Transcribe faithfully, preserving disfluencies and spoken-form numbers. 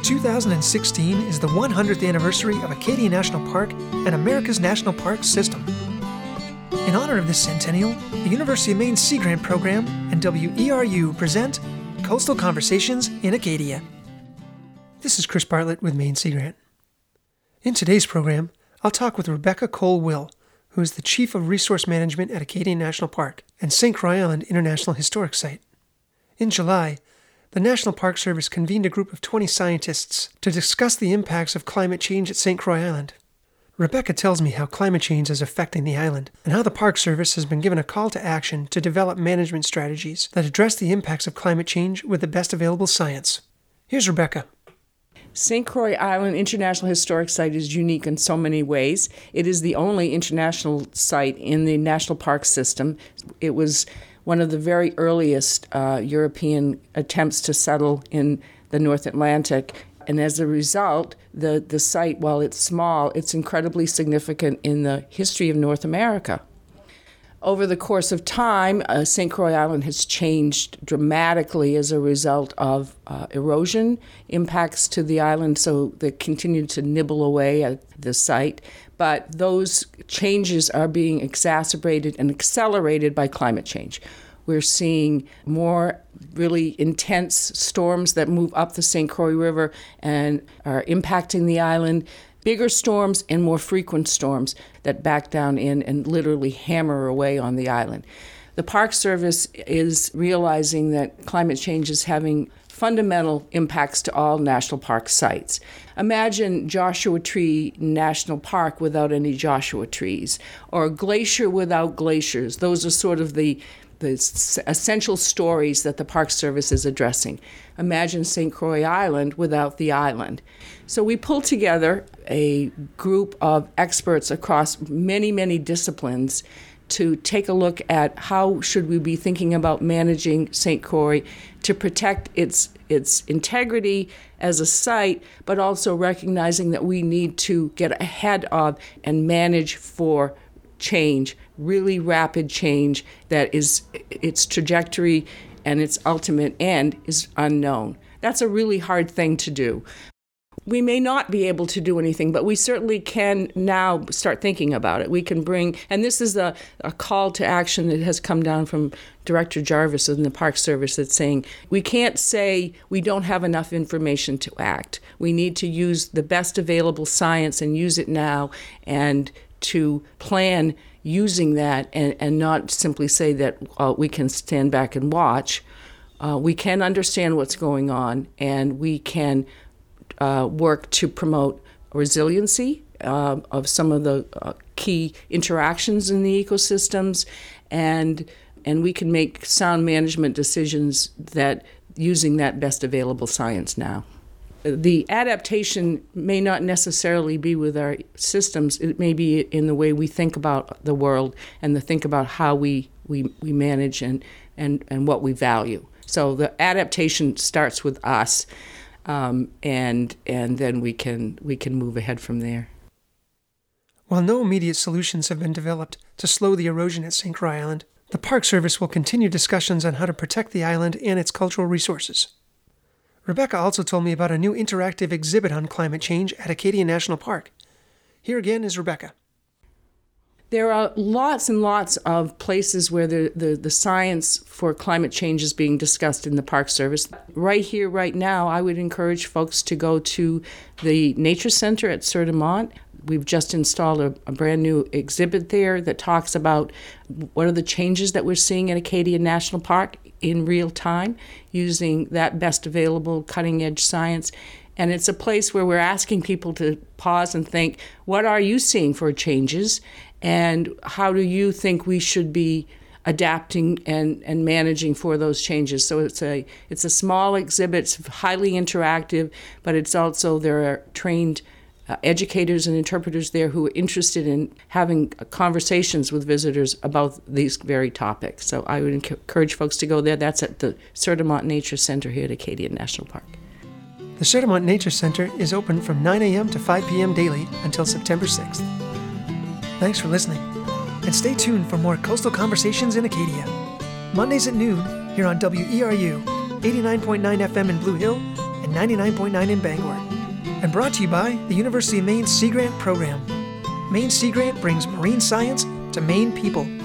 two thousand sixteen is the one hundredth anniversary of Acadia National Park and America's National Park System. In honor of this centennial, the University of Maine Sea Grant Program and W E R U present Coastal Conversations in Acadia. This is Chris Bartlett with Maine Sea Grant. In today's program, I'll talk with Rebecca Cole-Will, who is the Chief of Resource Management at Acadia National Park and Saint Croix Island International Historic Site. In July, the National Park Service convened a group of twenty scientists to discuss the impacts of climate change at Saint Croix Island. Rebecca tells me how climate change is affecting the island and how the Park Service has been given a call to action to develop management strategies that address the impacts of climate change with the best available science. Here's Rebecca. Saint Croix Island International Historic Site is unique in so many ways. It is the only international site in the National Park System. It was one of the very earliest uh, European attempts to settle in the North Atlantic. And as a result, the, the site, while it's small, it's incredibly significant in the history of North America. Over the course of time, uh, Saint Croix Island has changed dramatically as a result of uh, erosion impacts to the island, so they continue to nibble away at the site. But those changes are being exacerbated and accelerated by climate change. We're seeing more really intense storms that move up the Saint Croix River and are impacting the island, bigger storms and more frequent storms that back down in and literally hammer away on the island. The Park Service is realizing that climate change is having fundamental impacts to all national park sites. Imagine Joshua Tree National Park without any Joshua trees, or a glacier without glaciers. Those are sort of the the essential stories that the Park Service is addressing. Imagine Saint Croix Island without the island. So we pulled together a group of experts across many, many disciplines to take a look at how should we be thinking about managing Saint Croix to protect its its integrity as a site, but also recognizing that we need to get ahead of and manage for change, really rapid change that is its trajectory and its ultimate end is unknown. That's a really hard thing to do. We may not be able to do anything, but we certainly can now start thinking about it. We can bring, and this is a, a call to action that has come down from Director Jarvis in the Park Service that's saying, we can't say we don't have enough information to act. We need to use the best available science and use it now and to plan using that and, and not simply say that uh, we can stand back and watch. Uh, we can understand what's going on, and we can uh, work to promote resiliency uh, of some of the uh, key interactions in the ecosystems, and and we can make sound management decisions that using that best available science now. The adaptation may not necessarily be with our systems. It may be in the way we think about the world and the think about how we, we, we manage and, and, and what we value. So the adaptation starts with us, um, and and then we can we can move ahead from there. While no immediate solutions have been developed to slow the erosion at Saint Croix Island, the Park Service will continue discussions on how to protect the island and its cultural resources. Rebecca also told me about a new interactive exhibit on climate change at Acadia National Park. Here again is Rebecca. There are lots and lots of places where the, the, the science for climate change is being discussed in the Park Service. Right here, right now, I would encourage folks to go to the Nature Center at Sur de Mont. We've just installed a, a brand new exhibit there that talks about what are the changes that we're seeing at Acadia National Park in real time, using that best available cutting-edge science. And it's a place where we're asking people to pause and think, what are you seeing for changes? And how do you think we should be adapting and, and managing for those changes? So it's a it's a small exhibit, it's highly interactive, but it's also, there are trained uh, educators and interpreters there who are interested in having conversations with visitors about these very topics. So I would encourage folks to go there. That's at the Sur de Mont Nature Center here at Acadia National Park. The Sur de Mont Nature Center is open from nine a.m. to five p.m. daily until September sixth. Thanks for listening, and stay tuned for more Coastal Conversations in Acadia. Mondays at noon here on W E R U, eighty-nine point nine F M in Blue Hill, and and ninety-nine point nine in Bangor. And brought to you by the University of Maine Sea Grant Program. Maine Sea Grant brings marine science to Maine people.